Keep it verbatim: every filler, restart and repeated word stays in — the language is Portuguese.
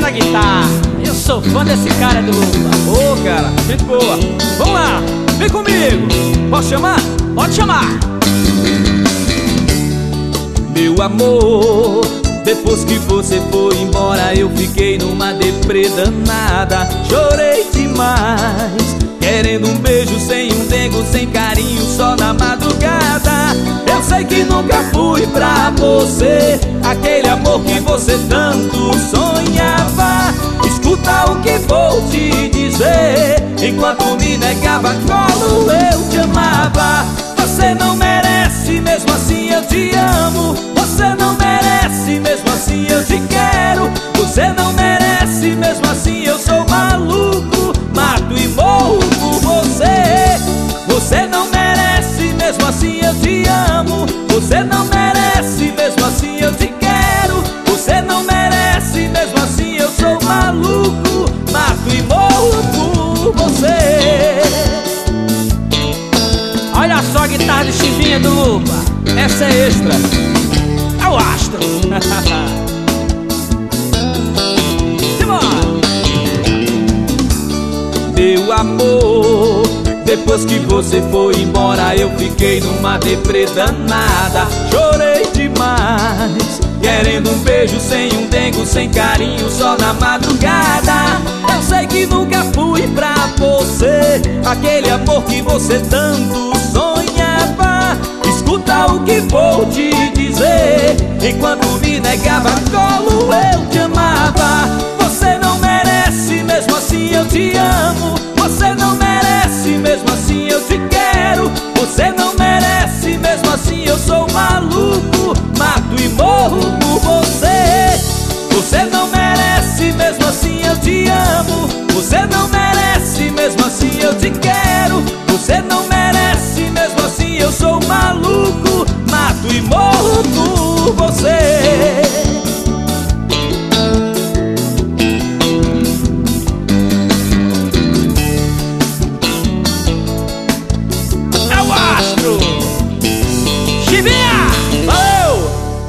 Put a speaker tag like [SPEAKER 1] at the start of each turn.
[SPEAKER 1] essa guitarra. Eu sou fã desse cara do Lupa.
[SPEAKER 2] Ô, oh, cara, gente boa. Vamos lá, vem comigo. Posso chamar?
[SPEAKER 1] Pode chamar.
[SPEAKER 2] Meu amor, depois que você foi embora eu fiquei numa deprê danada. Chorei demais, querendo um beijo sem um dengo, sem carinho, só na madrugada. Eu sei que nunca fui pra você aquele amor que você tanto sonhava. Escuta o que vou te dizer, enquanto me negava colo eu te amava. Você não merece, mesmo assim eu te amo. Você não merece, mesmo assim eu te quero. Você não merece, mesmo assim eu sou maluco, mato e morro por você. Você não merece, mesmo assim eu te amo. Você não merece, mesmo assim eu te quero. Você não merece, mesmo assim eu sou maluco, mato e morro por você.
[SPEAKER 1] Olha só a guitarra de Chivinha do Lupa.
[SPEAKER 2] Essa é extra.
[SPEAKER 1] É o astro.
[SPEAKER 2] Meu amor, depois que você foi embora eu fiquei numa deprê danada. Chorei demais, querendo um beijo sem um dengo, sem carinho, só na madrugada. Eu sei que nunca fui pra você aquele amor que você tanto sonhava. Escuta o que vou te dizer, enquanto me negava colo eu te amava. Você não merece, mesmo assim eu te amo. Você não merece, mesmo assim eu te quero. Você não merece, mesmo assim eu sou maluco, mato e morro por você. Você não merece, mesmo assim eu te amo. Você não merece, mesmo assim eu te quero. Você não merece, mesmo assim eu sou maluco, mato e morro por